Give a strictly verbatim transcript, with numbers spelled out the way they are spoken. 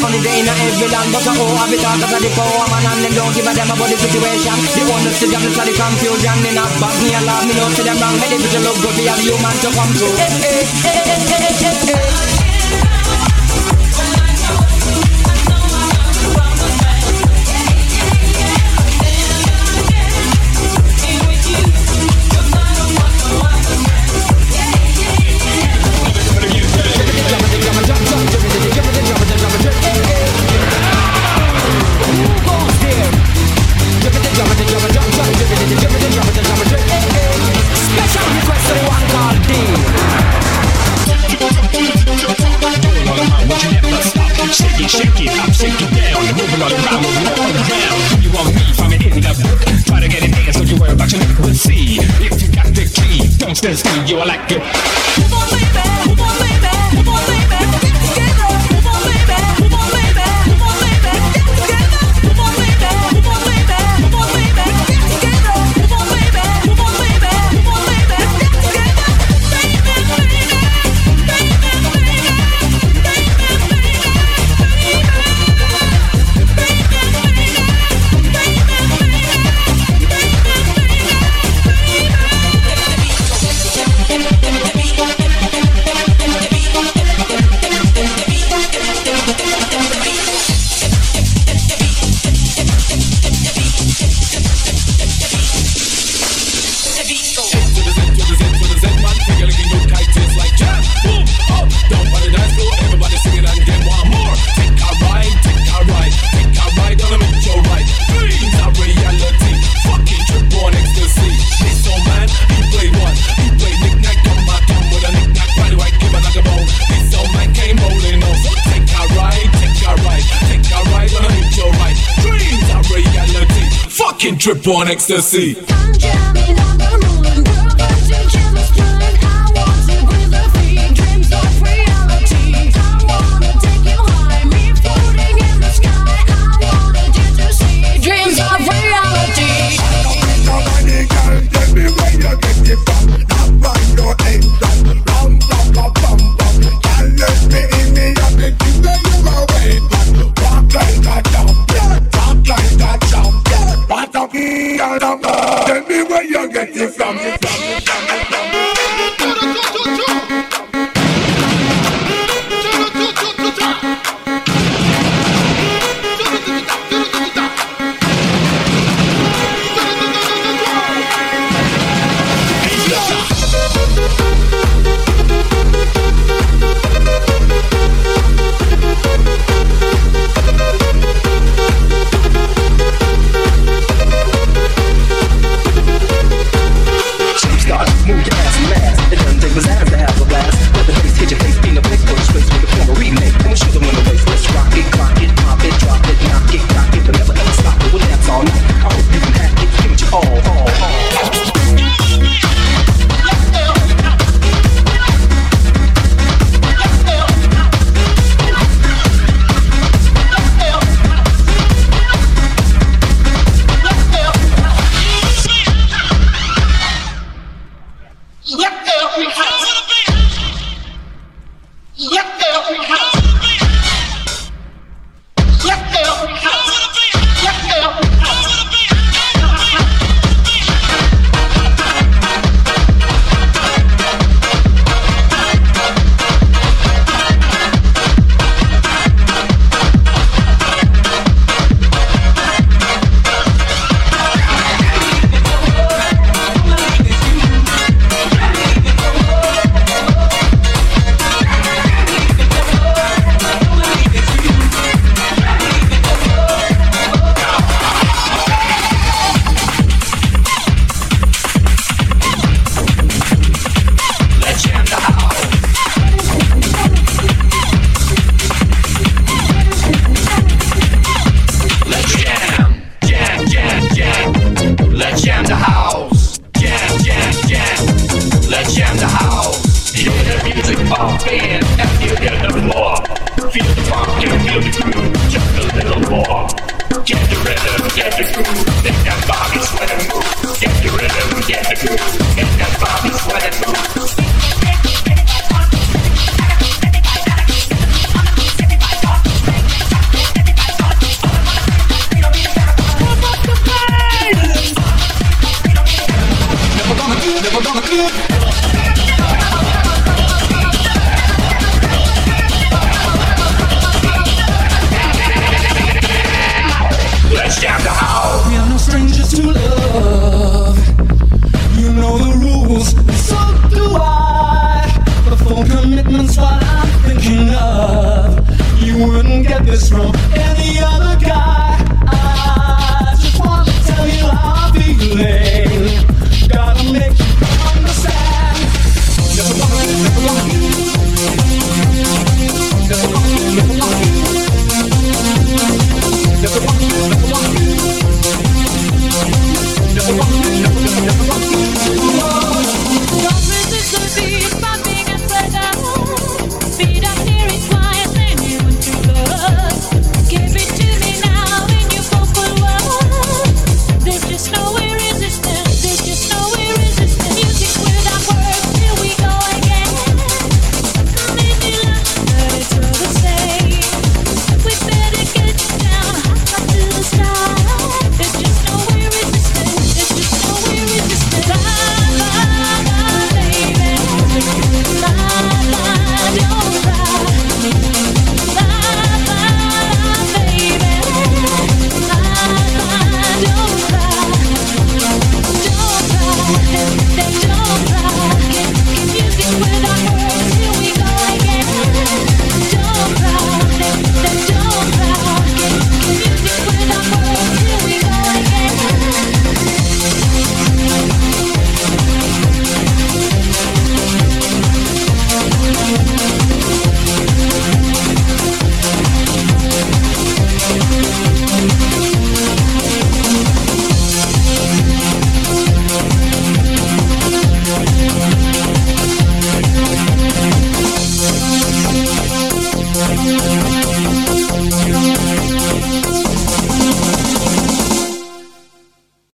Only day in every land, but I oh, I be talking to the power man and them don't give a damn about the situation. The owners to them, it's the confusion. Me not back me and love me, no to them wrong. Me live with the love, good we have human to come through. Hey, hey, hey, hey, hey, hey, hey. Special request to the one called D. Shake it, shake it, up, shake it down. Moving all around, moving all around. You want me from it in the book? Try to get it in, so you worry about your nigga will see. If you got the key, don't stand still, you are like it. Move on, baby, move on, baby, move on, baby. Get together, move on, baby, move on, baby, move on, baby. Get together, move on, baby, move on, baby, move on, baby. Get together, move on, baby, move on, baby, move on, baby. Get together, baby, baby, baby, baby, baby. Trip on ecstasy. I'm jamming on the moon, perfect chemistry. I want to breathe the free dreams of reality. I wanna take you high, me floating in the sky. I wanted you to see dreams of reality. I don't need nobody, girl. Tell me where you get it from. Not find your engine. Rum, rum, rum, rum, rum. Can't let me in me up the thing that you are waiting. Walk like a champion, talk like a champion. What up, girl? Tell me where strong.